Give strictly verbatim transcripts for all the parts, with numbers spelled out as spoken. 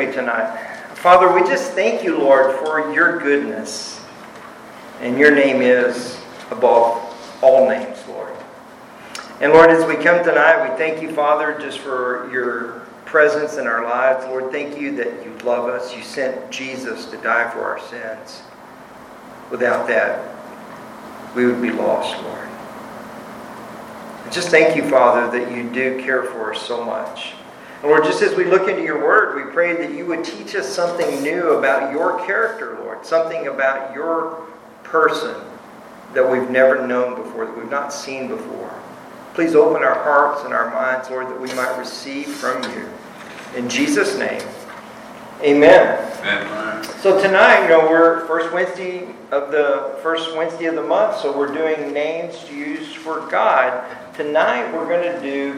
me tonight. Father, we just thank you, Lord, for your goodness. And your name is above all names, Lord. And Lord, as we come tonight, we thank you, Father, just for your presence in our lives. Lord, thank you that you love us. You sent Jesus to die for our sins. Without that, we would be lost, Lord. And just thank you, Father, that you do care for us so much. And Lord, just as we look into your word, we pray that you would teach us something new about your character, Lord. Something about your person that we've never known before, that we've not seen before. Please open our hearts and our minds, Lord, that we might receive from you. In Jesus' name, amen. Amen. So tonight, you know, we're first Wednesday of the first Wednesday of the month, so we're doing names used for God. Tonight, we're going to do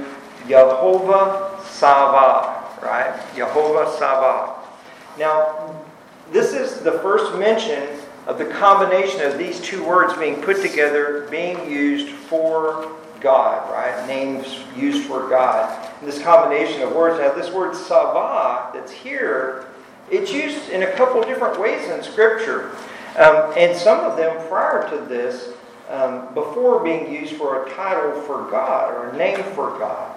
Yehovah Savah, right? Yehovah Savah. Now, this is the first mention of the combination of these two words being put together, being used for God, right? Names used for God. And this combination of words. Now, this word Savah that's here, it's used in a couple different ways in Scripture. Um, and some of them prior to this, um, before being used for a title for God or a name for God.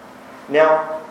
Now,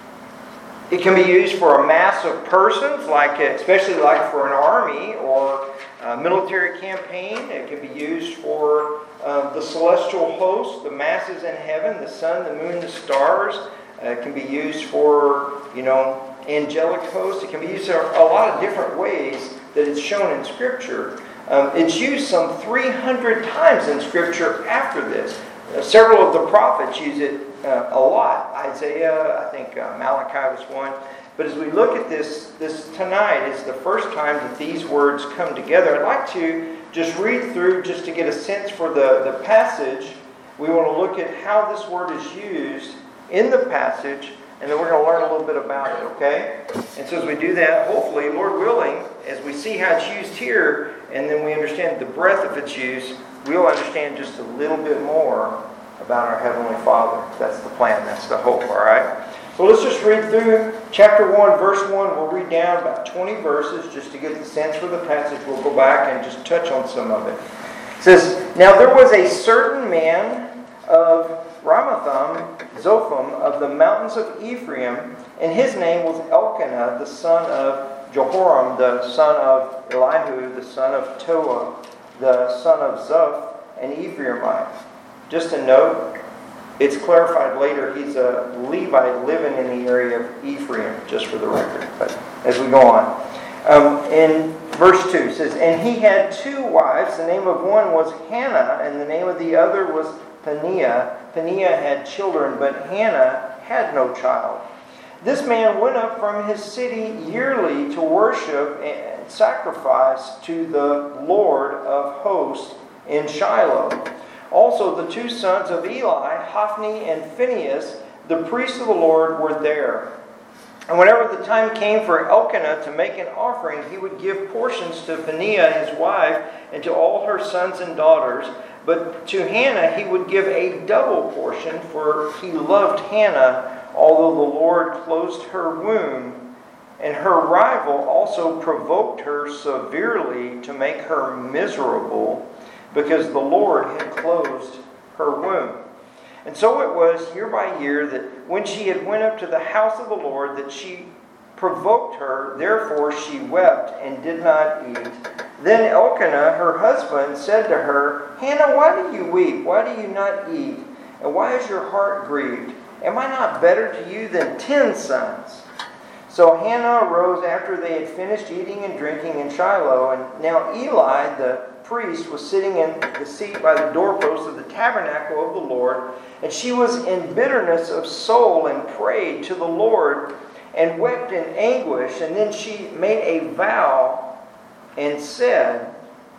it can be used for a mass of persons, like especially like for an army or a military campaign. It can be used for uh, the celestial host, the masses in heaven, the sun, the moon, the stars. Uh, it can be used for, you know, angelic hosts. It can be used in a lot of different ways that it's shown in Scripture. Um, it's used some three hundred times in Scripture after this. Uh, several of the prophets use it uh, a lot. Isaiah, I think uh, Malachi was one. But as we look at this, this tonight is the first time that these words come together. I'd like to just read through just to get a sense for the, the passage. We want to look at how this word is used in the passage, and then we're going to learn a little bit about it, okay? And so as we do that, hopefully, Lord willing, as we see how it's used here, and then we understand the breadth of its use, we'll understand just a little bit more about our Heavenly Father. That's the plan. That's the hope, all right? So let's just read through chapter one, verse one. We'll read down about twenty verses just to get the sense for the passage. We'll go back and just touch on some of it. It says, Now there was a certain man of Ramatham, Zophim, of the mountains of Ephraim, and his name was Elkanah, the son of Jehoram, the son of Elihu, the son of Toa, the son of Zoph, an Ephraimite. Just a note, it's clarified later he's a Levite living in the area of Ephraim, just for the record. But as we go on. Um, in verse two it says, And he had two wives. The name of one was Hannah, and the name of the other was Peninnah. Peninnah had children, but Hannah had no child. This man went up from his city yearly to worship and sacrifice to the Lord of hosts in Shiloh. Also the two sons of Eli, Hophni and Phinehas, the priests of the Lord, were there. And whenever the time came for Elkanah to make an offering, he would give portions to Peninnah his wife and to all her sons and daughters. But to Hannah he would give a double portion, for he loved Hannah, although the Lord closed her womb. And her rival also provoked her severely to make her miserable, because the Lord had closed her womb. And so it was year by year that when she had went up to the house of the Lord, that she provoked her, therefore she wept and did not eat. Then Elkanah, her husband, said to her, Hannah, why do you weep? Why do you not eat? And why is your heart grieved? Am I not better to you than ten sons? So Hannah arose after they had finished eating and drinking in Shiloh. And now Eli, the priest, was sitting in the seat by the doorpost of the tabernacle of the Lord. And she was in bitterness of soul and prayed to the Lord and wept in anguish. And then she made a vow and said,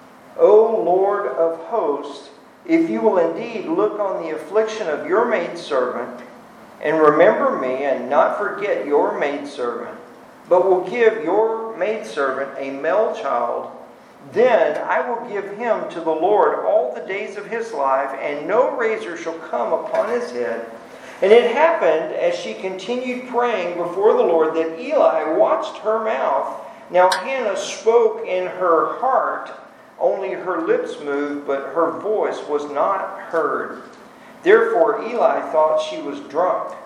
O Lord of hosts, if you will indeed look on the affliction of your maidservant, and remember me, and not forget your maidservant, but will give your maidservant a male child, then I will give him to the Lord all the days of his life, and no razor shall come upon his head. And it happened as she continued praying before the Lord that Eli watched her mouth. Now Hannah spoke in her heart, only her lips moved, but her voice was not heard. Therefore Eli thought she was drunk.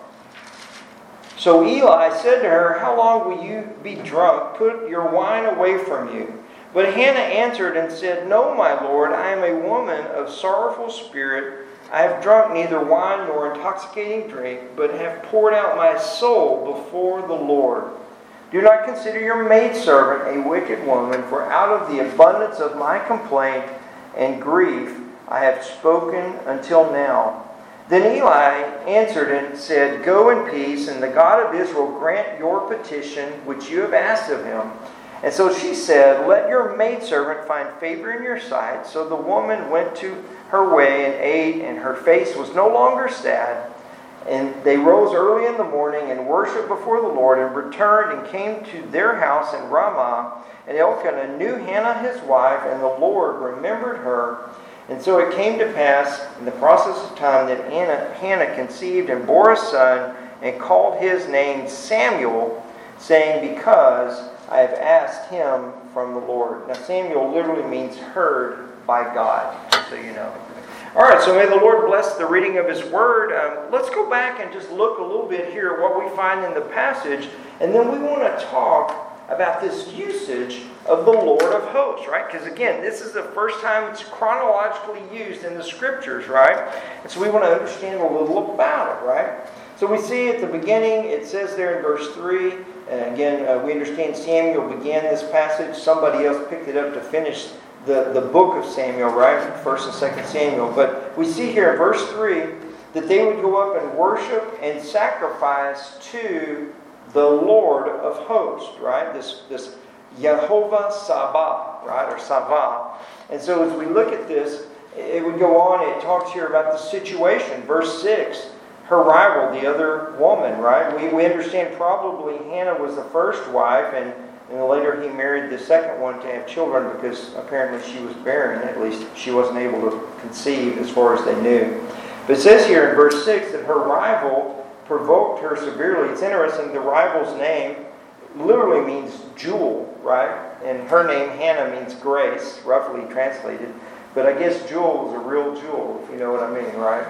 So Eli said to her, "How long will you be drunk? Put your wine away from you." But Hannah answered and said, "No, my Lord, I am a woman of sorrowful spirit. I have drunk neither wine nor intoxicating drink, but have poured out my soul before the Lord. Do not consider your maidservant a wicked woman, for out of the abundance of my complaint and grief I have spoken until now." Then Eli answered and said, "Go in peace, and the God of Israel grant your petition which you have asked of him." And so she said, "Let your maidservant find favor in your sight." So the woman went to her way and ate, and her face was no longer sad. And they rose early in the morning and worshipped before the Lord, and returned and came to their house in Ramah. And Elkanah knew Hannah his wife, and the Lord remembered her. And so it came to pass in the process of time that Hannah, Hannah conceived and bore a son, and called his name Samuel, saying, "Because I have asked him from the Lord." Now Samuel literally means heard by God, just so you know. All right, so may the Lord bless the reading of His Word. Um, let's go back and just look a little bit here at what we find in the passage, and then we want to talk about this usage of the Lord of hosts, right? Because again, this is the first time it's chronologically used in the Scriptures, right? And so we want to understand a little about it, right? So we see at the beginning, it says there in verse three, and again, uh, we understand Samuel began this passage. Somebody else picked it up to finish the, the book of Samuel, right? First and Second Samuel. But we see here in verse three that they would go up and worship and sacrifice to the Lord of hosts, right? This, this Yehovah Sabah, right? Or Savah. And so as we look at this, it would go on. It talks here about the situation. Verse six. Her rival, the other woman, right? We, we understand probably Hannah was the first wife, and, and later he married the second one to have children because apparently she was barren. At least she wasn't able to conceive as far as they knew. But it says here in verse six that her rival provoked her severely. It's interesting, the rival's name literally means jewel, right? And her name, Hannah, means grace, roughly translated. But I guess jewel is a real jewel, if you know what I mean, right?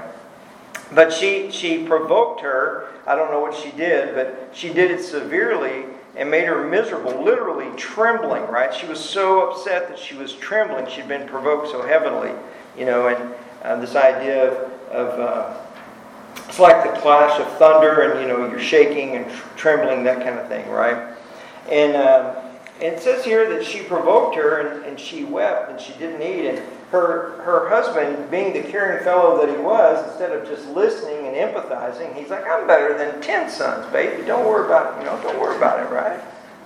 But she, she provoked her. I don't know what she did, but she did it severely and made her miserable, literally trembling, right? She was so upset that she was trembling. She'd been provoked so heavily, you know, and uh, this idea of, of uh, it's like the clash of thunder and, you know, you're shaking and tr- trembling, that kind of thing, right? And, um, and it says here that she provoked her and, and she wept and she didn't eat. And her her husband, being the caring fellow that he was, instead of just listening and empathizing, he's like, "I'm better than ten sons, baby. Don't worry about it. You know, don't worry about it, right?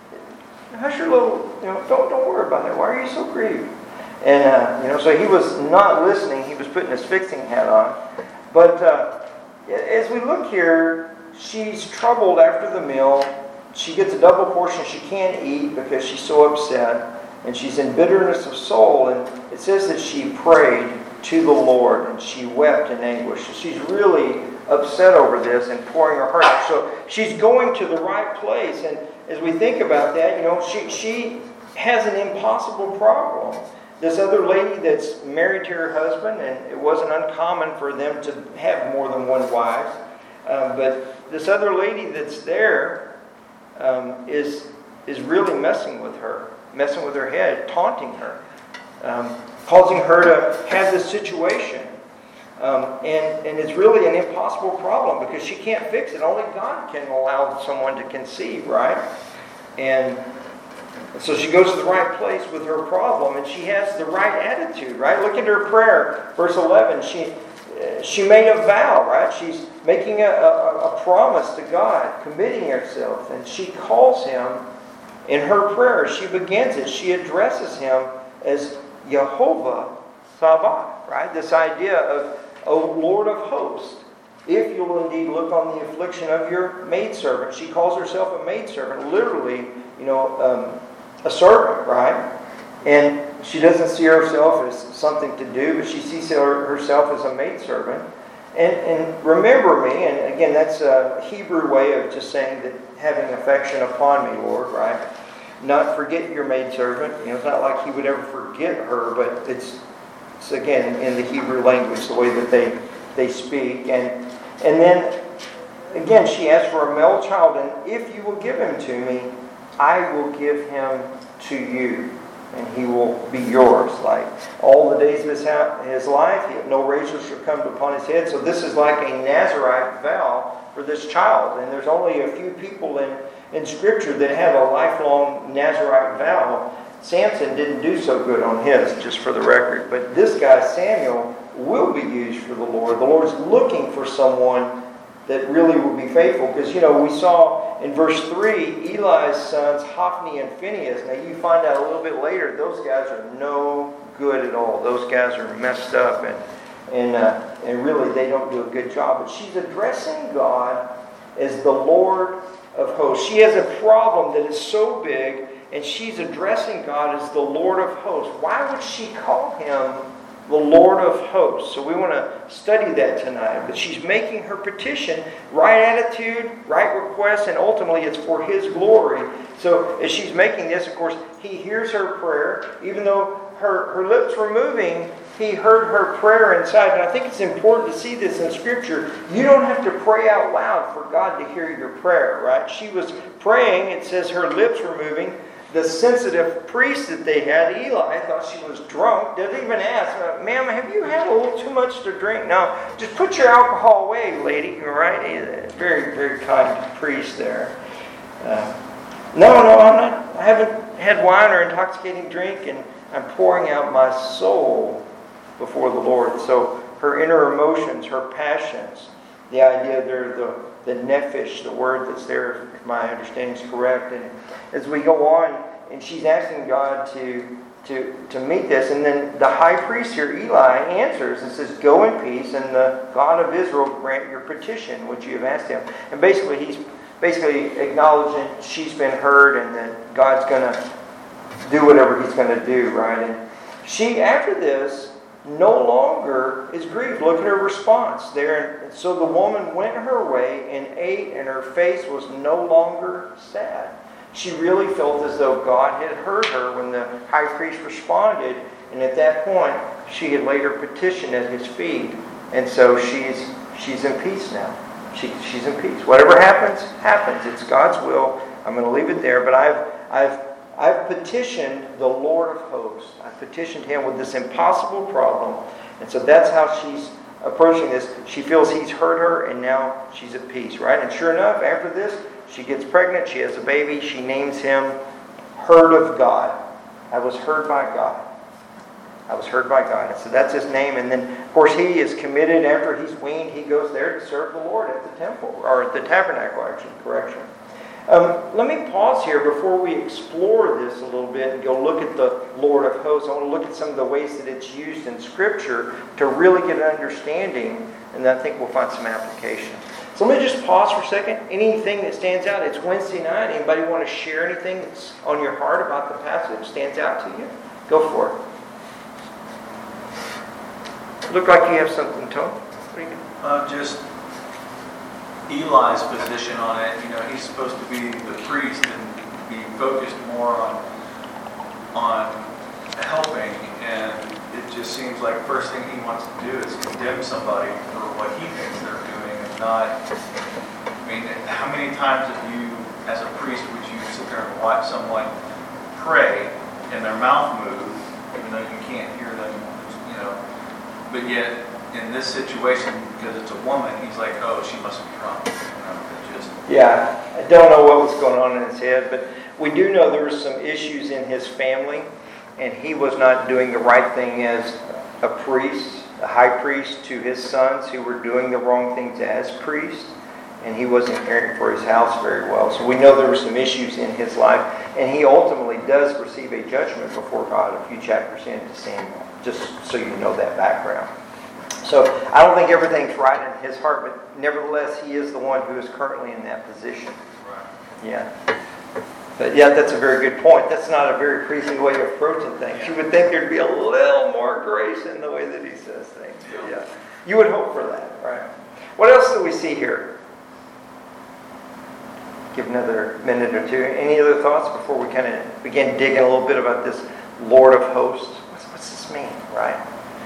Hush your little, you know, don't don't worry about it. Why are you so grieved?" And uh, you know, so he was not listening. He was putting his fixing hat on. But uh, as we look here, she's troubled after the meal. She gets a double portion she can't eat because she's so upset. And she's in bitterness of soul. And it says that she prayed to the Lord and she wept in anguish. So she's really upset over this and pouring her heart out. So she's going to the right place. And as we think about that, you know, she, she has an impossible problem. This other lady that's married to her husband, and it wasn't uncommon for them to have more than one wife. Um, but this other lady that's there um, is is really messing with her. Messing with her head, taunting her, um, causing her to have this situation. Um, and, and it's really an impossible problem because she can't fix it. Only God can allow someone to conceive, right? And so she goes to the right place with her problem, and she has the right attitude, right? Look at her prayer, verse eleven. She she made a vow, right? She's making a, a, a promise to God, committing herself, and she calls Him. In her prayer, she begins it. She addresses Him as Yehovah Sabah, right? This idea of, O Lord of hosts, if you'll indeed look on the affliction of your maidservant. She calls herself a maidservant, literally, you know, um, a servant, right? And she doesn't see herself as something to do, but she sees her, herself as a maidservant. And, and remember me, and again, that's a Hebrew way of just saying that having affection upon me, Lord, right? Not forget your maidservant. You know, it's not like he would ever forget her, but it's, it's again, in the Hebrew language, the way that they, they speak. And, and then, again, she asked for a male child, and if you will give him to me, I will give him to you, and he will be yours. Like all the days of his, ha- his life, he, no razor shall come upon his head. So this is like a Nazirite vow for this child. And there's only a few people in, in Scripture that have a lifelong Nazirite vow. Samson didn't do so good on his, just for the record. But this guy, Samuel, will be used for the Lord. The Lord's looking for someone that really will be faithful. Because, you know, we saw in verse three, Eli's sons, Hophni and Phinehas. Now, you find out a little bit later, those guys are no good at all. Those guys are messed up, and and uh, and really, they don't do a good job. But she's addressing God as the Lord of hosts. She has a problem that is so big, and she's addressing God as the Lord of hosts. Why would she call him the Lord of hosts? So we want to study that tonight. But she's making her petition, right attitude, right request, and ultimately it's for his glory. So as she's making this, of course, he hears her prayer. Even though her, her lips were moving, he heard her prayer inside. And I think it's important to see this in Scripture. You don't have to pray out loud for God to hear your prayer, right? She was praying. It says her lips were moving. The sensitive priest that they had, Eli, thought she was drunk. Didn't even ask, ma'am, have you had a little too much to drink? No, just put your alcohol away, lady. Right? Very, very kind priest there. Uh, no, no, I'm not. I haven't had wine or intoxicating drink, and I'm pouring out my soul before the Lord. So her inner emotions, her passions, the idea there, the the nephesh, the word that's there, if my understanding is correct. And as we go on, and she's asking God to, to, to meet this, and then the high priest here, Eli, answers and says, go in peace, and the God of Israel grant your petition, which you have asked him. And basically, he's basically acknowledging she's been heard and that God's going to do whatever he's going to do, right? And she, after this, no longer is grieved. Look at her response there. So the woman went her way and ate, and her face was no longer sad. She really felt as though God had heard her when the high priest responded, and at that point, she had laid her petition at his feet, and so she's she's in peace now. She she's in peace. Whatever happens, happens. It's God's will. I'm going to leave it there, but I've I've I've petitioned the Lord of hosts. I've petitioned him with this impossible problem. And so that's how she's approaching this. She feels he's heard her, and now she's at peace, right? And sure enough, after this, she gets pregnant. She has a baby. She names him Heard of God. I was heard by God. I was heard by God. And so that's his name. And then, of course, he is committed. After he's weaned, he goes there to serve the Lord at the temple, or at the tabernacle, actually, correction. Um, let me pause here before we explore this a little bit and go look at the Lord of hosts. I want to look at some of the ways that it's used in Scripture to really get an understanding, and I think we'll find some application. So let me just pause for a second. Anything that stands out? It's Wednesday night. Anybody want to share anything that's on your heart about the passage that stands out to you? Go for it. Look like you have something, Tony. What do you got? Uh, just Eli's position on it. You know, he's supposed to be the priest and be focused more on on helping, and it just seems like the first thing he wants to do is condemn somebody for what he thinks they're doing, and not. I mean, how many times have you, as a priest, would you sit there and watch someone pray and their mouth move, even though you can't hear them, you know, but yet in this situation, because it's a woman, he's like, oh, she must be drunk. You know, it just... Yeah, I don't know what was going on in his head, but we do know there were some issues in his family, and he was not doing the right thing as a priest, a high priest, to his sons who were doing the wrong things as priests, and he wasn't caring for his house very well. So we know there were some issues in his life, and he ultimately does receive a judgment before God a few chapters into Samuel, just so you know that background. So I don't think everything's right in his heart, but nevertheless, he is the one who is currently in that position. Right. Yeah. But yeah, that's a very good point. That's not a very priestly way of approaching things. You would think there'd be a little more grace in the way that he says things. But yeah. You would hope for that, right? What else do we see here? Give another minute or two. Any other thoughts before we kind of begin digging a little bit about this Lord of hosts? What's, what's this mean, right?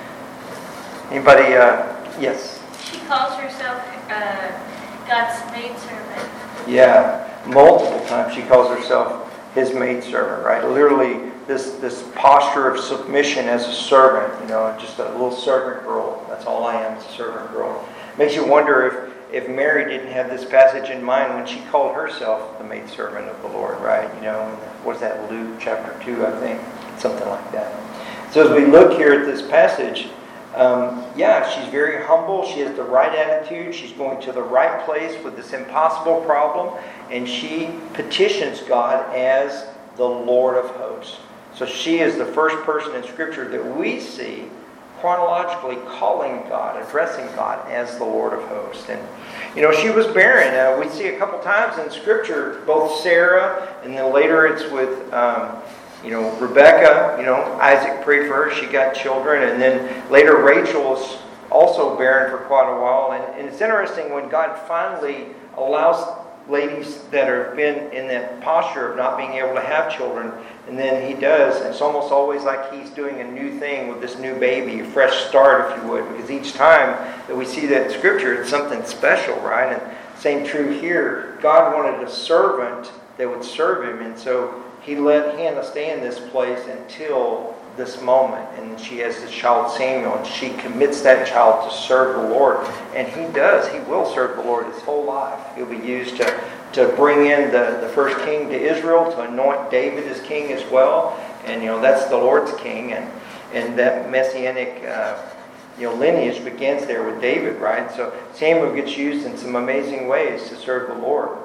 Anybody? Uh, yes? She calls herself uh, God's maidservant. Yeah, multiple times she calls herself his maidservant, right? Literally, this this posture of submission as a servant, you know, just a little servant girl. That's all I am, is a servant girl. Makes you wonder if if Mary didn't have this passage in mind when she called herself the maidservant of the Lord, right? You know, what's that, Luke chapter two, I think? Something like that. So as we look here at this passage, um, yeah, she's very humble. She has the right attitude. She's going to the right place with this impossible problem. And she petitions God as the Lord of hosts. So she is the first person in Scripture that we see chronologically calling God, addressing God as the Lord of hosts. And, you know, she was barren. Uh, we see a couple times in Scripture, both Sarah, and then later it's with, um, you know, Rebecca. You know, Isaac prayed for her. She got children. And then later Rachel is also barren for quite a while. And, and it's interesting when God finally allows ladies that have been in that posture of not being able to have children, and then he does. It's almost always like he's doing a new thing with this new baby, a fresh start, if you would, because each time that we see that in Scripture, it's something special, right? And same true here. God wanted a servant that would serve him, and so he let Hannah stay in this place until this moment, and she has this child Samuel, and she commits that child to serve the Lord, and he does. He will serve the Lord his whole life. He'll be used to, to bring in the, the first king to Israel, to anoint David as king as well, and you know that's the Lord's king, and and that messianic uh, you know lineage begins there with David, right? So Samuel gets used in some amazing ways to serve the Lord.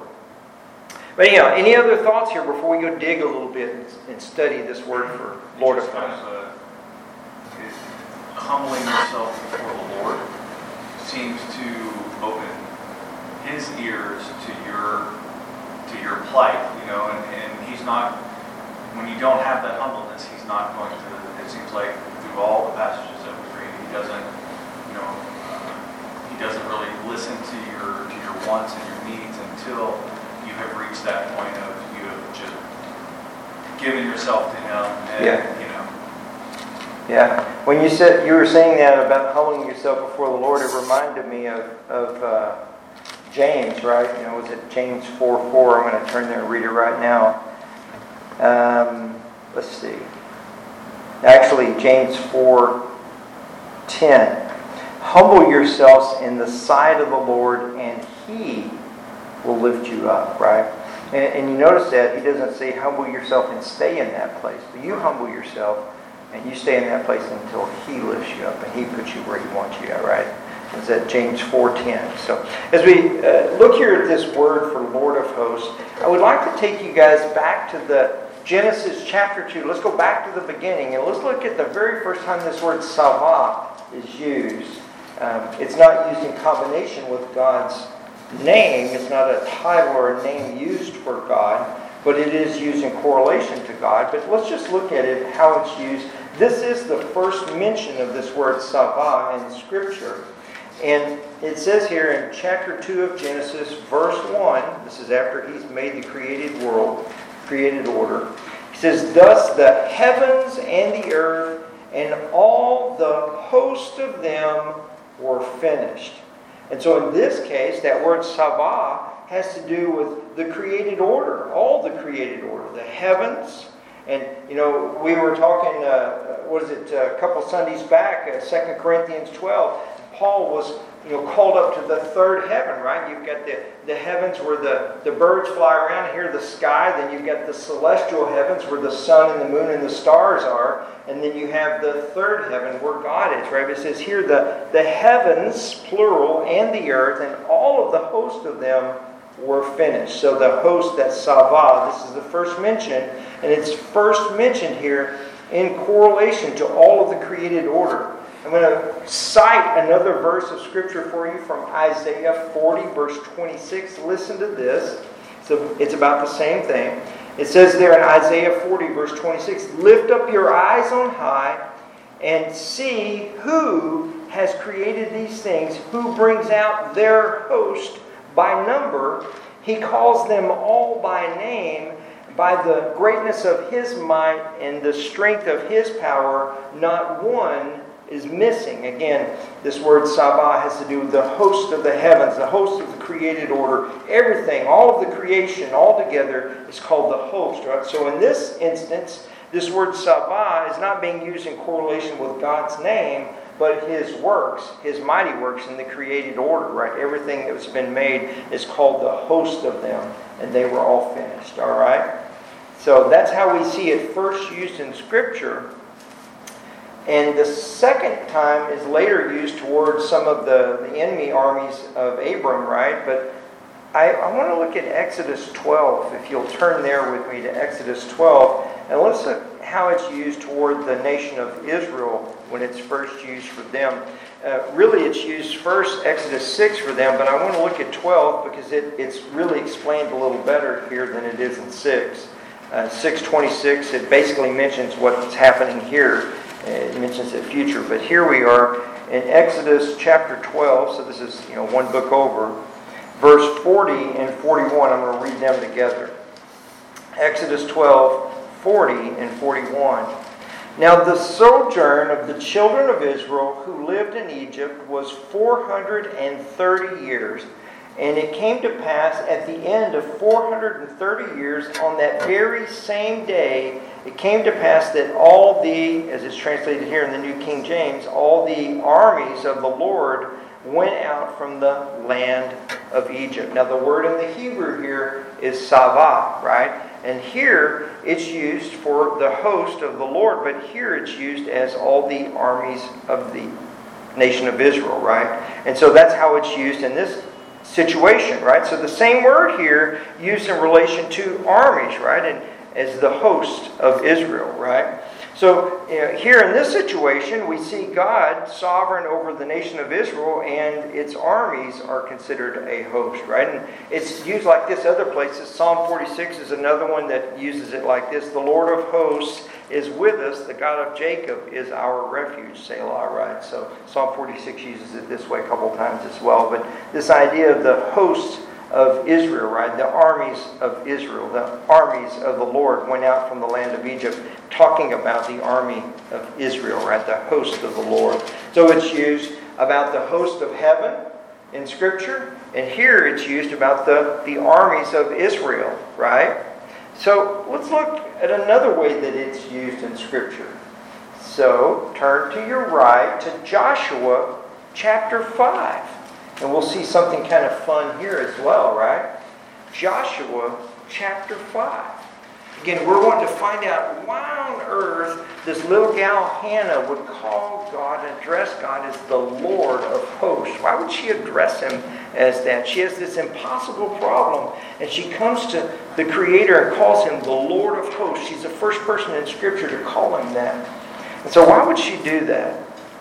But anyhow, any other thoughts here before we go dig a little bit and study this word for Lord of kind hosts? of uh, humbling yourself before the Lord seems to open his ears to your to your plight, you know, and, and he's not, when you don't have that humbleness, he's not going to, it seems like through all the passages that we read, he doesn't, you know, uh, he doesn't really listen to your to your wants and your needs until you have reached that point of you have just given yourself to him, and Yeah. you know. Yeah. When you said you were saying that about humbling yourself before the Lord, it reminded me of of uh, James, right? You know, was it James four four? I'm going to turn there and read it right now. Um, let's see. Actually, James four ten. Humble yourselves in the sight of the Lord, and He will lift you up, right? And, and you notice that he doesn't say humble yourself and stay in that place, but you humble yourself and you stay in that place until he lifts you up and he puts you where he wants you at, right? It's at James four ten. So as we uh, look here at this word for Lord of hosts, I would like to take you guys back to the Genesis chapter two. Let's go back to the beginning and let's look at the very first time this word Savah is used. Um, it's not used in combination with God's name. It's not a title or a name used for God, but it is used in correlation to God. But let's just look at it, how it's used. This is the first mention of this word Savah in Scripture. And it says here in chapter two of Genesis, verse one, this is after he's made the created world, created order. He says, "Thus the heavens and the earth and all the host of them were finished." And so in this case, that word Savah has to do with the created order, all the created order, the heavens. And, you know, we were talking, uh, what is it, a couple Sundays back, uh, Second Corinthians twelve. Paul was, you know, called up to the third heaven, right? You've got the, the heavens where the, the birds fly around, and here the sky. Then you've got the celestial heavens where the sun and the moon and the stars are. And then you have the third heaven where God is, right? But it says here the, the heavens, plural, and the earth, and all of the host of them were finished. So the host, that's Savah, this is the first mention. And it's first mentioned here in correlation to all of the created order. I'm going to cite another verse of Scripture for you from Isaiah forty, verse twenty-six. Listen to this. So it's about the same thing. It says there in Isaiah forty, verse twenty-six, "Lift up your eyes on high and see who has created these things, who brings out their host by number. He calls them all by name. By the greatness of His might and the strength of His power, not one is missing. Again, this word Sabah has to do with the host of the heavens, the host of the created order. Everything, all of the creation, all together is called the host. Right? So in this instance, this word Sabah is not being used in correlation with God's name, but His works, His mighty works in the created order. Right? Everything that's been made is called the host of them, and they were all finished. All right? So that's how we see it first used in Scripture. And the second time is later used towards some of the, the enemy armies of Abram, right? But I, I want to look at Exodus twelve, if you'll turn there with me to Exodus twelve. And let's look how it's used toward the nation of Israel when it's first used for them. Uh, really, it's used first, Exodus six, for them, but I want to look at twelve because it, it's really explained a little better here than it is in six. Uh, six twenty-six, it basically mentions what's happening here. It mentions the future. But here we are in Exodus chapter twelve. So this is, you know, one book over. Verse forty and forty-one. I'm going to read them together. Exodus twelve, forty and forty-one. Now the sojourn of the children of Israel who lived in Egypt was four hundred thirty years. And it came to pass at the end of four hundred thirty years, on that very same day, it came to pass that all the, as it's translated here in the New King James, all the armies of the Lord went out from the land of Egypt. Now the word in the Hebrew here is Savah, right? And here it's used for the host of the Lord, but here it's used as all the armies of the nation of Israel, right? And so that's how it's used in this situation, right? So the same word here used in relation to armies, right? And as the host of Israel, right? So you know, here in this situation, we see God sovereign over the nation of Israel, and its armies are considered a host, right? And it's used like this other places. Psalm forty-six is another one that uses it like this. The Lord of hosts is with us. The God of Jacob is our refuge, Selah, right? So Psalm forty-six uses it this way a couple times as well. But this idea of the hosts of Israel, right? The armies of Israel, the armies of the Lord went out from the land of Egypt, talking about the army of Israel, right? The host of the Lord. So it's used about the host of heaven in Scripture, and here it's used about the, the armies of Israel, right? So let's look at another way that it's used in Scripture. So turn to your right to Joshua chapter five. And we'll see something kind of fun here as well, right? Joshua chapter five. Again, we're wanting to find out why on earth this little gal Hannah would call God and address God as the Lord of hosts. Why would she address Him as that? She has this impossible problem, and she comes to the Creator and calls Him the Lord of hosts. She's the first person in Scripture to call Him that. And so why would she do that?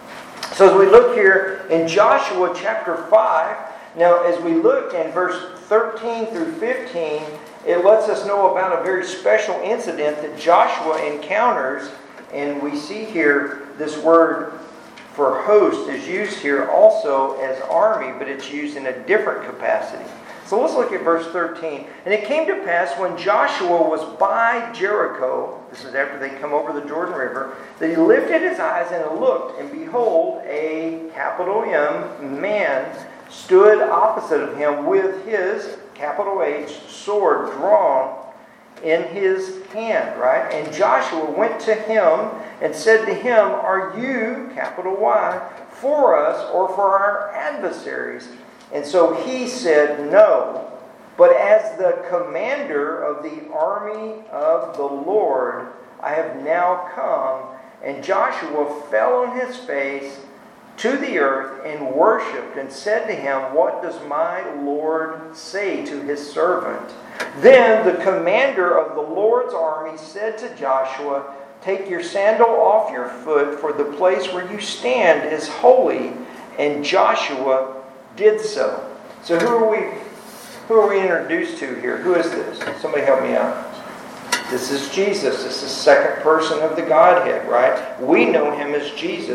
So as we look here in Joshua chapter five, now as we look in verse thirteen through fifteen, it lets us know about a very special incident that Joshua encounters. And we see here this word for host is used here also as army, but it's used in a different capacity. So let's look at verse thirteen. And it came to pass when Joshua was by Jericho, this is after they come over the Jordan River, that he lifted his eyes and looked, and behold, a capital M man stood opposite of him with his, capital H, sword drawn in his hand, right? And Joshua went to him and said to him, "Are you, capital Y, for us or for our adversaries?" And so he said, "No, but as the commander of the army of the Lord, I have now come." And Joshua fell on his face to the earth and worshipped and said to him, "What does my Lord say to his servant?" Then the commander of the Lord's army said to Joshua, "Take your sandal off your foot, for the place where you stand is holy." And Joshua did so. So who are we who are we introduced to here? Who is this? Somebody help me out. This is Jesus. This is the second person of the Godhead, right? We know Him as Jesus.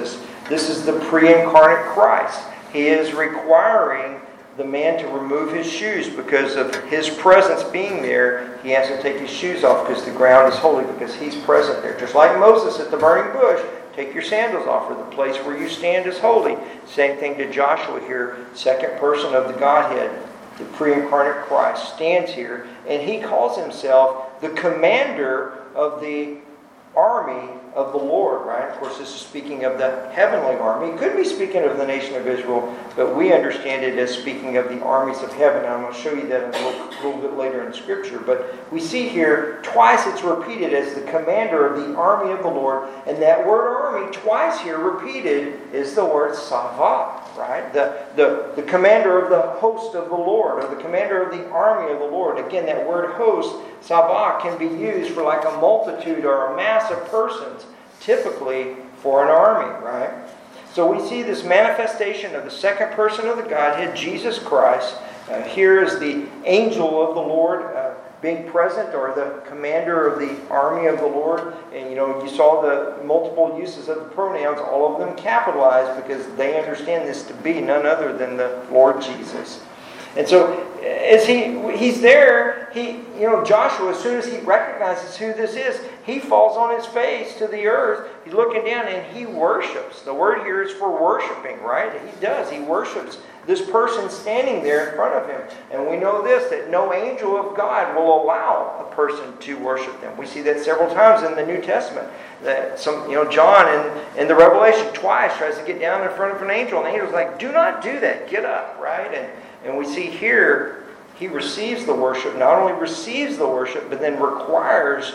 This is the pre-incarnate Christ. He is requiring the man to remove his shoes because of his presence being there. He has to take his shoes off because the ground is holy, because he's present there. Just like Moses at the burning bush, take your sandals off, for the place where you stand is holy. Same thing to Joshua here, second person of the Godhead. The pre-incarnate Christ stands here, and he calls himself the commander of the army of the Lord, right? Of course, this is speaking of the heavenly army. It could be speaking of the nation of Israel, but we understand it as speaking of the armies of heaven. I'm going to show you that a little, little bit later in Scripture. But we see here, twice it's repeated as the commander of the army of the Lord. And that word army, twice here repeated, is the word Sava, right? The, the, the commander of the host of the Lord, or the commander of the army of the Lord. Again, that word host, Sava, can be used for like a multitude or a mass of persons, typically for an army, right? So we see this manifestation of the second person of the Godhead, Jesus Christ. Uh, here is the angel of the Lord uh, being present, or the commander of the army of the Lord. And you know, you saw the multiple uses of the pronouns, all of them capitalized, because they understand this to be none other than the Lord Jesus. And so, as he he's there, he you know Joshua, as soon as he recognizes who this is, he falls on his face to the earth. He's looking down and he worships. The word here is for worshiping, right? He does. He worships this person standing there in front of him. And we know this, that no angel of God will allow a person to worship them. We see that several times in the New Testament. That some, you know, John in, in the Revelation twice tries to get down in front of an angel, and the angel's like, "Do not do that. Get up," right? And And we see here, he receives the worship, not only receives the worship, but then requires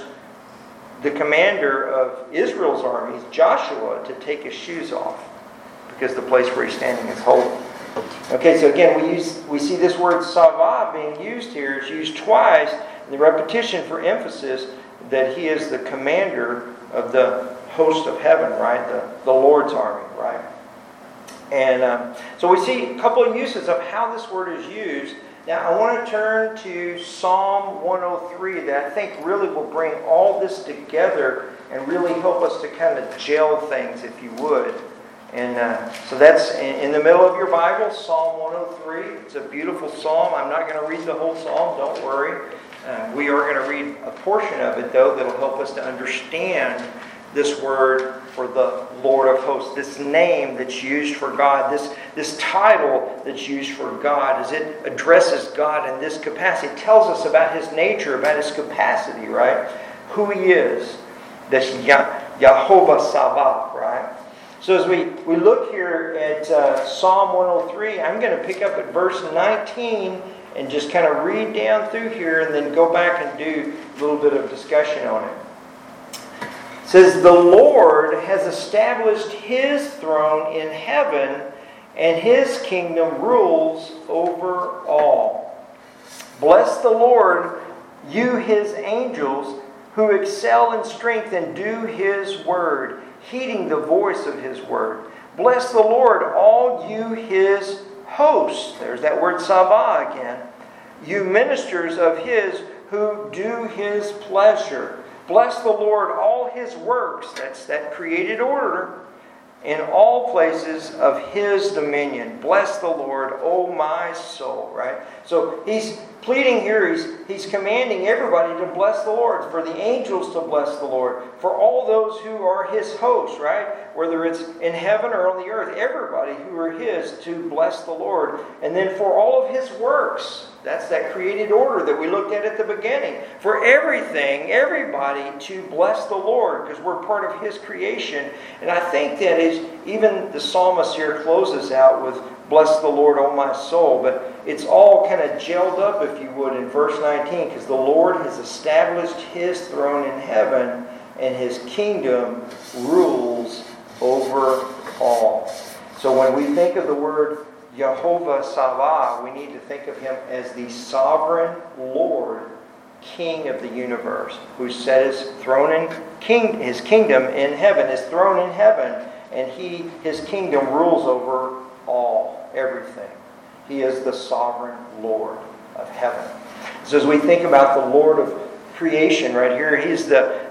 the commander of Israel's armies, Joshua, to take his shoes off, because the place where he's standing is holy. Okay, so again, we use we see this word Sava being used here. It's used twice, and the repetition for emphasis that he is the commander of the host of heaven, right? The, the Lord's army, right? And um, so we see a couple of uses of how this word is used. Now I want to turn to Psalm one oh three, that I think really will bring all this together and really help us to kind of gel things, if you would. And uh, so that's in, in the middle of your Bible, Psalm one oh three. It's a beautiful psalm. I'm not going to read the whole psalm, don't worry. Uh, we are going to read a portion of it, though, that'll help us to understand this word for the Lord of hosts, this name that's used for God, this, this title that's used for God, as it addresses God in this capacity. It tells us about His nature, about His capacity, right? Who He is. This Yahovah Sabaoth, right? So as we, we look here at uh, Psalm one oh three, I'm going to pick up at verse nineteen and just kind of read down through here and then go back and do a little bit of discussion on it. It says, "The Lord has established His throne in heaven, and His kingdom rules over all. Bless the Lord, you His angels, who excel in strength and do His word, heeding the voice of His word. Bless the Lord, all you His hosts." There's that word Saba again. "You ministers of His who do His pleasure. Bless the Lord, all His works," that's that created order, "in all places of His dominion. Bless the Lord, O my soul." Right? So he's pleading here, he's, he's commanding everybody to bless the Lord, for the angels to bless the Lord, for all those who are His hosts, right? Whether it's in heaven or on the earth, everybody who are His to bless the Lord. And then for all of His works, that's that created order that we looked at at the beginning. For everything, everybody to bless the Lord, because we're part of His creation. And I think that is, even the psalmist here closes out with, "Bless the Lord, O my soul." But it's all kind of gelled up, if you would, in verse nineteen, because the Lord has established His throne in heaven, and His kingdom rules over all. So when we think of the word Yahovah Sabaoth, we need to think of Him as the sovereign Lord, King of the universe, who set His throne in king, His kingdom in heaven, His throne in heaven, and He, His kingdom rules over all, everything. He is the sovereign Lord of heaven. So as we think about the Lord of creation right here, He's the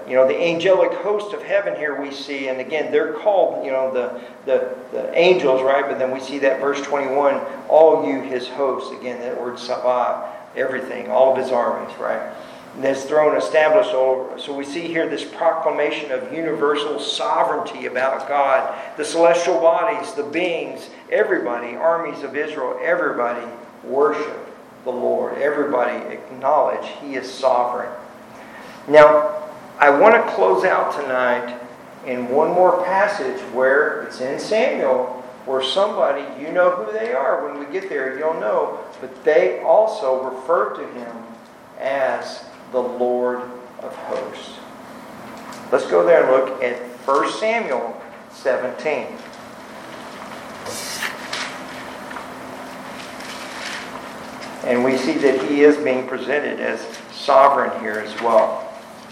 you know, the angelic host of heaven here we see, and again, they're called, you know, the, the, the angels, right? But then we see that verse twenty-one, all you his hosts, again, that word Savah, everything, all of his armies, right? And his throne established over. So we see here this proclamation of universal sovereignty about God. The celestial bodies, the beings, everybody, armies of Israel, everybody worship the Lord. Everybody acknowledge He is sovereign. Now, I want to close out tonight in one more passage where it's in Samuel, where somebody, you know who they are when we get there, you'll know, but they also refer to Him as the Lord of hosts. Let's go there and look at First Samuel seventeen. And we see that He is being presented as sovereign here as well.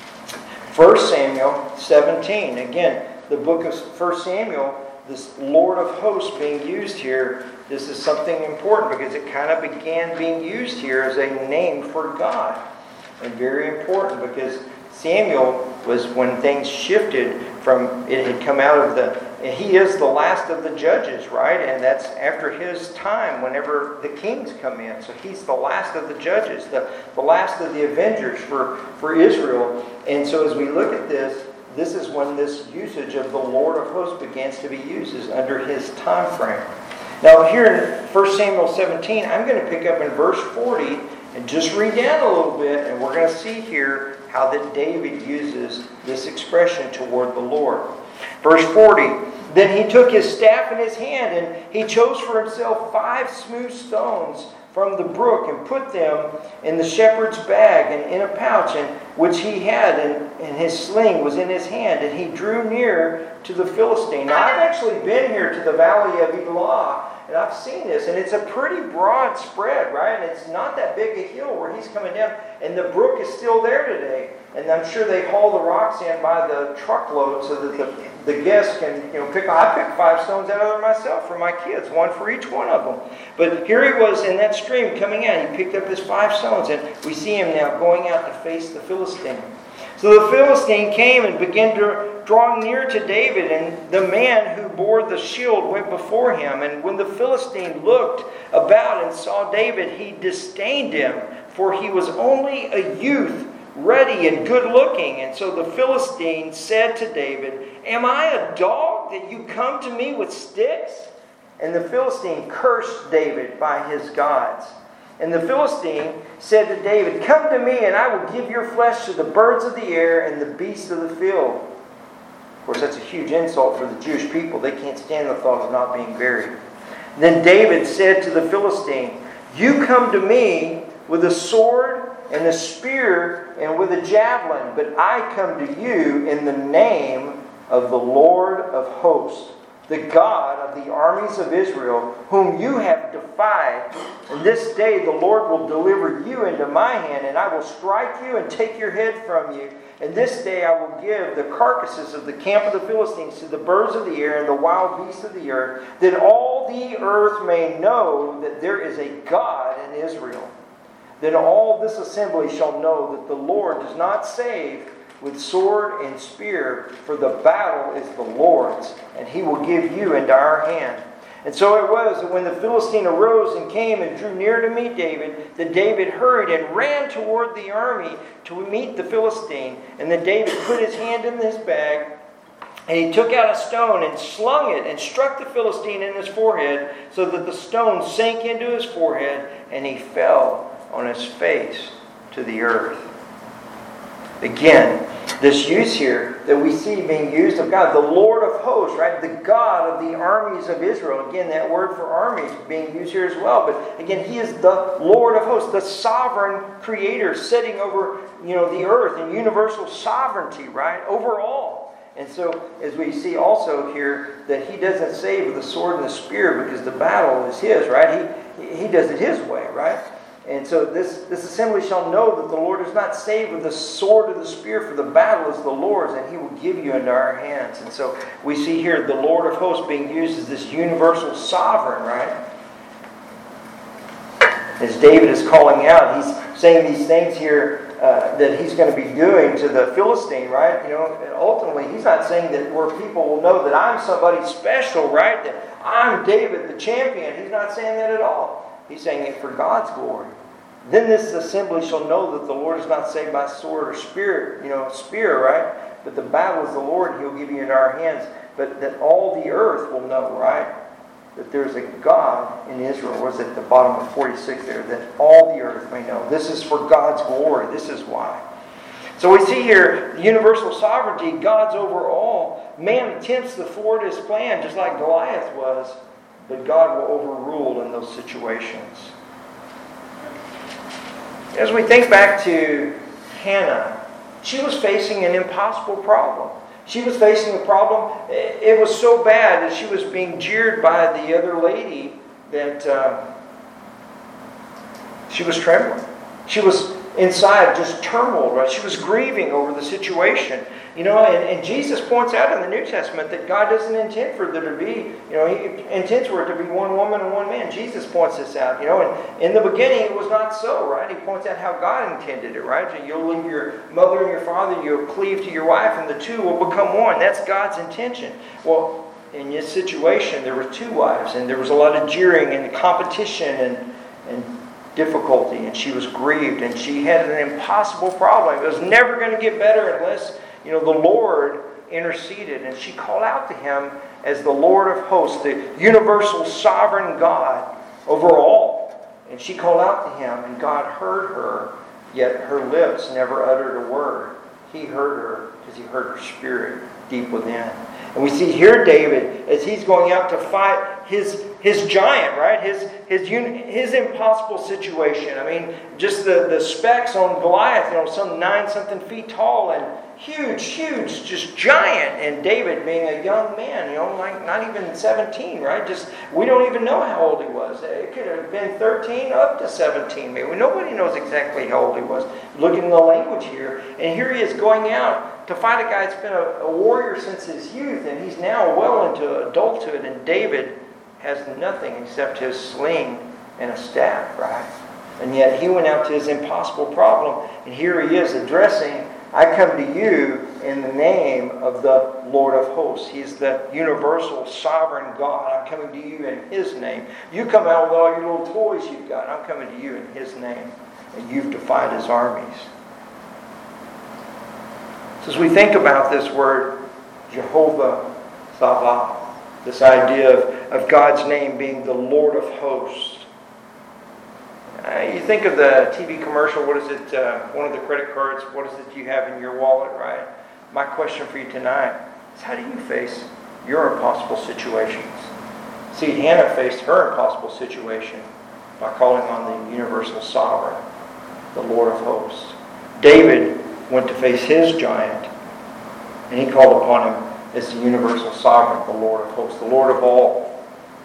First Samuel seventeen. Again, the book of First Samuel, this Lord of hosts being used here, this is something important because it kind of began being used here as a name for God. And very important because Samuel was when things shifted from, it had come out of the, and he is the last of the judges, right? And that's after his time whenever the kings come in. So he's the last of the judges, the, the last of the avengers for, for Israel. And so as we look at this, this is when this usage of the Lord of hosts begins to be used, is under his time frame. Now here in First Samuel seventeen, I'm going to pick up in verse forty and just read down a little bit, and we're going to see here how that David uses this expression toward the Lord. Verse forty, then he took his staff in his hand, and he chose for himself five smooth stones from the brook, and put them in the shepherd's bag and in a pouch, and which he had, and, and his sling was in his hand, and he drew near to the Philistine. Now, I've actually been here to the valley of Elah, and I've seen this, and it's a pretty broad spread, right? And it's not that big a hill where he's coming down, and the brook is still there today. And I'm sure they haul the rocks in by the truckload so that the, the guests can, you know, pick. I picked five stones out of there myself for my kids, one for each one of them. But here he was in that stream coming out. He picked up his five stones, and we see him now going out to face the Philistine. So the Philistine came and began to draw near to David, and the man who bore the shield went before him. And when the Philistine looked about and saw David, he disdained him, for he was only a youth, ready and good looking. And so the Philistine said to David, am I a dog that you come to me with sticks? And the Philistine cursed David by his gods. And the Philistine said to David, come to me, and I will give your flesh to the birds of the air and the beasts of the field. Of course, that's a huge insult for the Jewish people. They can't stand the thought of not being buried. Then David said to the Philistine, you come to me with a sword and a spear and with a javelin, but I come to you in the name of the Lord of hosts, the God of the armies of Israel, whom you have defied. And this day the Lord will deliver you into my hand, and I will strike you and take your head from you. And this day I will give the carcasses of the camp of the Philistines to the birds of the air and the wild beasts of the earth, that all the earth may know that there is a God in Israel. Then all this assembly shall know that the Lord does not save with sword and spear, for the battle is the Lord's, and He will give you into our hand. And so it was that when the Philistine arose and came and drew near to meet David, that David hurried and ran toward the army to meet the Philistine. And then David put his hand in his bag, and he took out a stone and slung it and struck the Philistine in his forehead, so that the stone sank into his forehead, and he fell on his face to the earth. Again, this use here that we see being used of God, the Lord of hosts, right? The God of the armies of Israel. Again, that word for armies being used here as well. But again, He is the Lord of hosts, the sovereign creator sitting over, you know, the earth in universal sovereignty, right? Over all. And so, as we see also here, that He doesn't save with the sword and the spear because the battle is His, right? He, he does it His way, right? And so this, this assembly shall know that the Lord does not save with the sword or the spear, for the battle is the Lord's, and He will give you into our hands. And so we see here the Lord of hosts being used as this universal sovereign, right? As David is calling out, he's saying these things here uh, that he's going to be doing to the Philistine, right? You know, and ultimately, he's not saying that where people will know that I'm somebody special, right? That I'm David, the champion. He's not saying that at all. He's saying it for God's glory. Then this assembly shall know that the Lord is not saved by sword or spirit, you know, spear, right? But the battle is the Lord, and He'll give you into our hands. But that all the earth will know, right? That there's a God in Israel. Was at the bottom of forty-six there? That all the earth may know. This is for God's glory. This is why. So we see here the universal sovereignty. God's over all. Man attempts to thwart His plan, just like Goliath was. But God will overrule in those situations. As we think back to Hannah, she was facing an impossible problem. She was facing a problem. It was so bad that she was being jeered by the other lady that uh, she was trembling. She was inside just turmoil, right? She was grieving over the situation. You know, and, and Jesus points out in the New Testament that God doesn't intend for there to be, you know, He intends for it to be one woman and one man. Jesus points this out, you know, and in the beginning it was not so, right? He points out how God intended it, right? So you'll leave your mother and your father, you'll cleave to your wife, and the two will become one. That's God's intention. Well, in this situation, there were two wives, and there was a lot of jeering and competition and, and difficulty, and she was grieved, and she had an impossible problem. It was never going to get better unless, you know, the Lord interceded, and she called out to Him as the Lord of hosts, the universal sovereign God over all. And she called out to Him, and God heard her, yet her lips never uttered a word. He heard her because He heard her spirit deep within. And we see here David, as he's going out to fight his his giant, right? His his his impossible situation. I mean, just the, the specs on Goliath, you know, some nine something feet tall and huge, huge, just giant. And David being a young man, you know, like not even seventeen, right? Just, we don't even know how old he was. It could have been thirteen up to seventeen, maybe. Nobody knows exactly how old he was. Looking at the language here. And here he is going out to fight a guy that's been a, a warrior since his youth, and he's now well into adulthood, and David has nothing except his sling and a staff, right? And yet he went out to his impossible problem, and here he is addressing, I come to you in the name of the Lord of hosts. He's the universal sovereign God. I'm coming to you in His name. You come out with all your little toys you've got. I'm coming to you in His name. And you've defied His armies. So as we think about this word, Jehovah Sabaoth, this idea of, of God's name being the Lord of hosts. Uh, you think of the T V commercial, what is it, uh, one of the credit cards, what is it you have in your wallet, right? My question for you tonight is, how do you face your impossible situations? See, Hannah faced her impossible situation by calling on the universal sovereign, the Lord of hosts. David went to face his giant, and he called upon Him as the universal sovereign, the Lord of hosts, the Lord of all.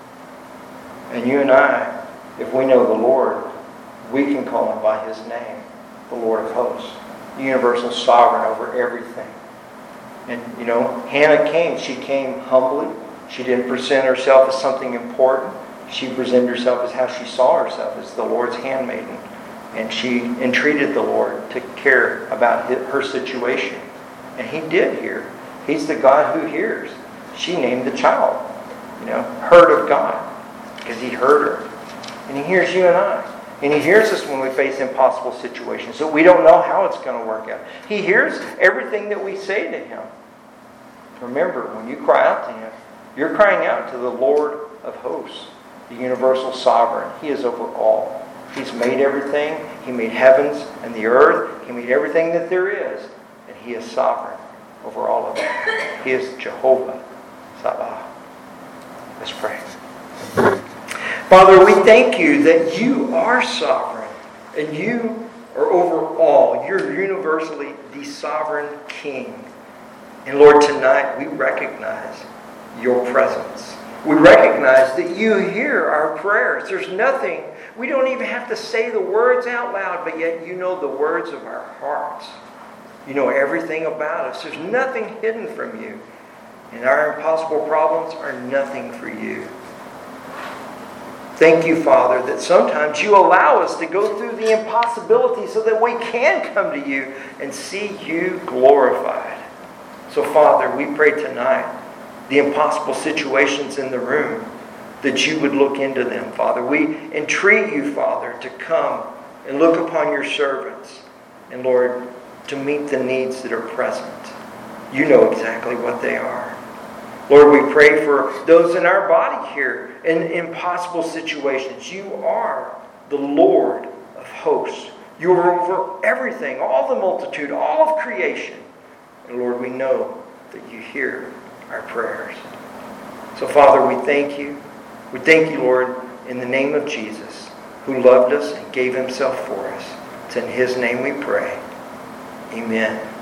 And you and I, if we know the Lord, we can call Him by His name, the Lord of hosts, the universal sovereign over everything. And, you know, Hannah came. She came humbly. She didn't present herself as something important. She presented herself as how she saw herself, as the Lord's handmaiden. And she entreated the Lord to care about her situation. And He did hear. He's the God who hears. She named the child, you know, heard of God, because He heard her. And He hears you and I. And He hears us when we face impossible situations. So we don't know how it's going to work out. He hears everything that we say to Him. Remember, when you cry out to Him, you're crying out to the Lord of hosts, the universal sovereign. He is over all. He's made everything. He made heavens and the earth. He made everything that there is. And He is sovereign over all of it. He is Jehovah Sabaoth. Let's pray. Father, we thank You that You are sovereign and You are over all. You're universally the sovereign King. And Lord, tonight we recognize Your presence. We recognize that You hear our prayers. There's nothing, we don't even have to say the words out loud, but yet You know the words of our hearts. You know everything about us. There's nothing hidden from You. And our impossible problems are nothing for You. Thank you, Father, that sometimes you allow us to go through the impossibility so that we can come to you and see you glorified. So, Father, we pray tonight, the impossible situations in the room, that you would look into them, Father. We entreat you, Father, to come and look upon your servants. And, Lord, to meet the needs that are present. You know exactly what they are. Lord, we pray for those in our body here in impossible situations. You are the Lord of hosts. You are over everything, all the multitude, all of creation. And Lord, we know that you hear our prayers. So, Father, we thank you. We thank you, Lord, in the name of Jesus, who loved us and gave himself for us. It's in his name we pray. Amen.